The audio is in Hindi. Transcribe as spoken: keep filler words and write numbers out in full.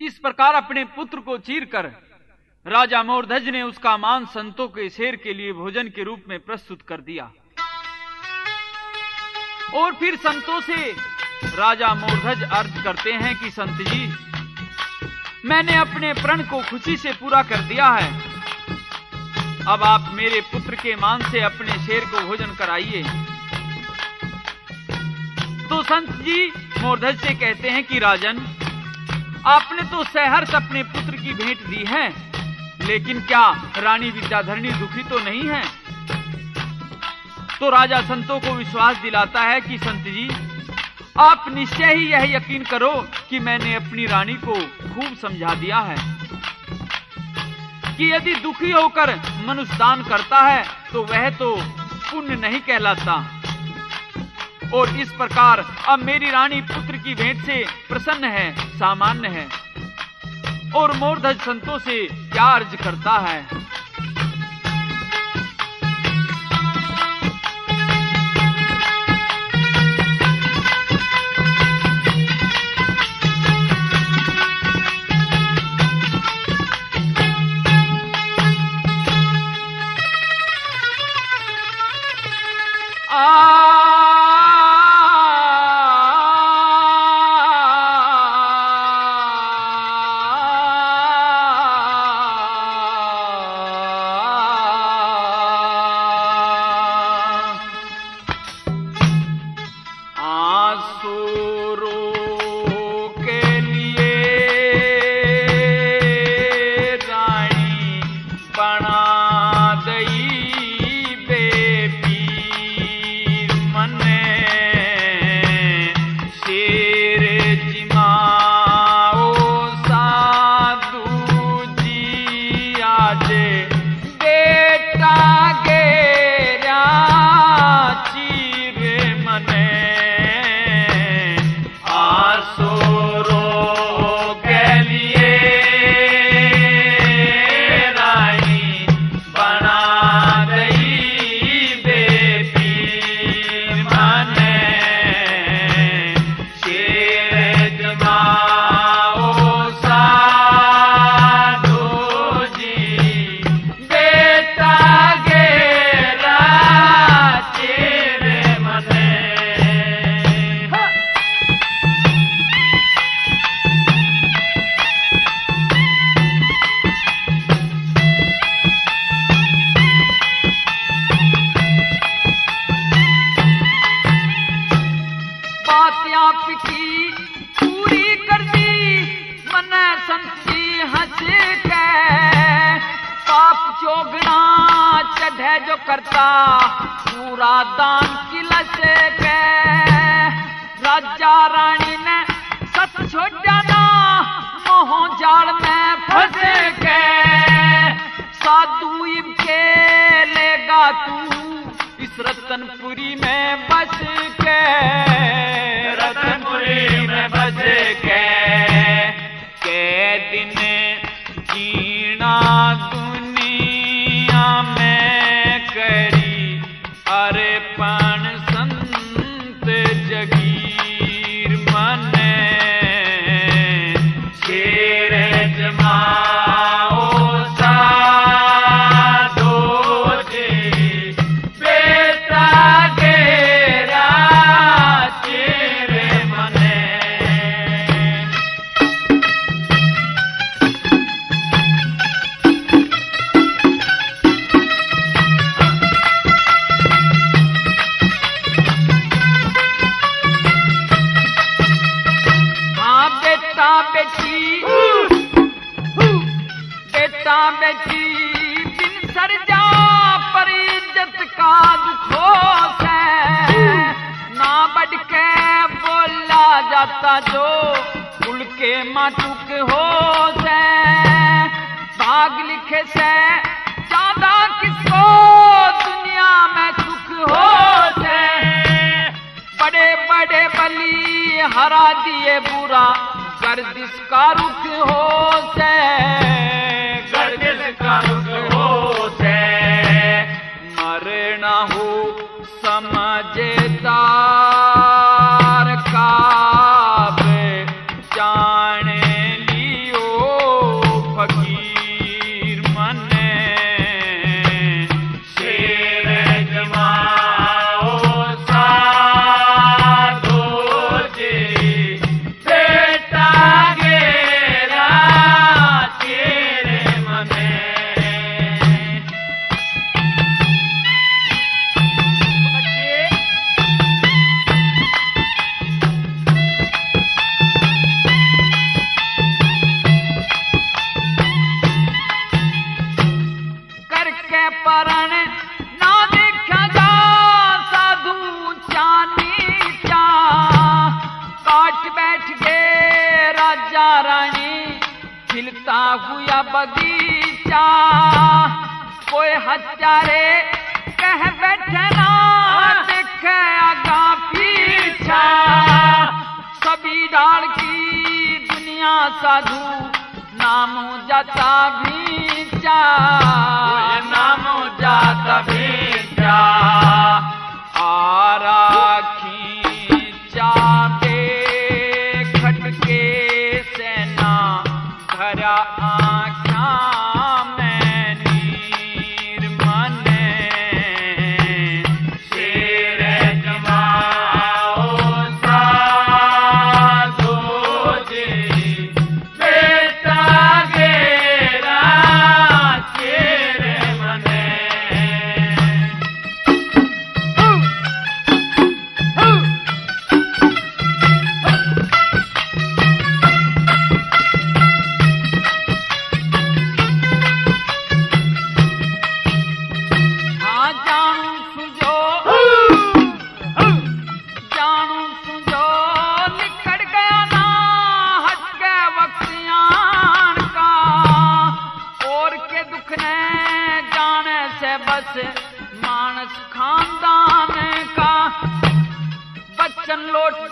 इस प्रकार अपने पुत्र को चीरकर राजा मोरध्वज ने उसका मांस संतों के शेर के लिए भोजन के रूप में प्रस्तुत कर दिया। और फिर संतों से राजा मोरध्वज अर्ज करते हैं कि संत जी, मैंने अपने प्रण को खुशी से पूरा कर दिया है, अब आप मेरे पुत्र के मांस से अपने शेर को भोजन कराइए। तो संत जी मोरध्वज से कहते हैं कि राजन, आपने तो सहर्ष अपने पुत्र की भेंट दी है, लेकिन क्या रानी विद्याधरणी दुखी तो नहीं है? तो राजा संतों को विश्वास दिलाता है कि संत जी, आप निश्चय ही यह यकीन करो कि मैंने अपनी रानी को खूब समझा दिया है कि यदि दुखी होकर मनुष्य दान करता है तो वह तो पुण्य नहीं कहलाता। और इस प्रकार अब मेरी रानी पुत्र की भेंट से प्रसन्न है, सामान्य है। और मोरध्वज संतों से क्या अर्ज करता है? जो करता पूरा दान किलस के, राजा रानी ने सच छोड़ा ना मोह जाल में फंस के, साधु इनके लेगा तू इस रतनपुरी में बस के, रतनपुरी में बस के, के दिन जीना दुनिया में करी अर्पण संत जगीर मने, शेर जमाओ साधो जी बेटा गेरा चेरे मने। बेटी बेटा बेटी बिन सरजा पर इज्जत का दुखो से, ना बढ़ के बोला जाता जो कुल के माटुक हो से, भाग लिखे से ज्यादा किसको दुनिया में सुख हो से, बड़े बड़े बली हरा दिए बुरा गर्दिश का रुख हो से, गर्दिश का रुख हो से, मरना हो समझदार का जाने लियो खिलता हुआ बगीचा कोई हजारे कह बैठे ना देखे आगा पीछा। सभी डाल की दुनिया साधु नाम जाता भीचा, नाम जाता भीचा। आरा खींचा बे खटके सेना धरा आख्या में नीर मने। शेर जमाओ साधो जी बेटा गेरा शेर मने। मानस खानदान का बच्चन लौट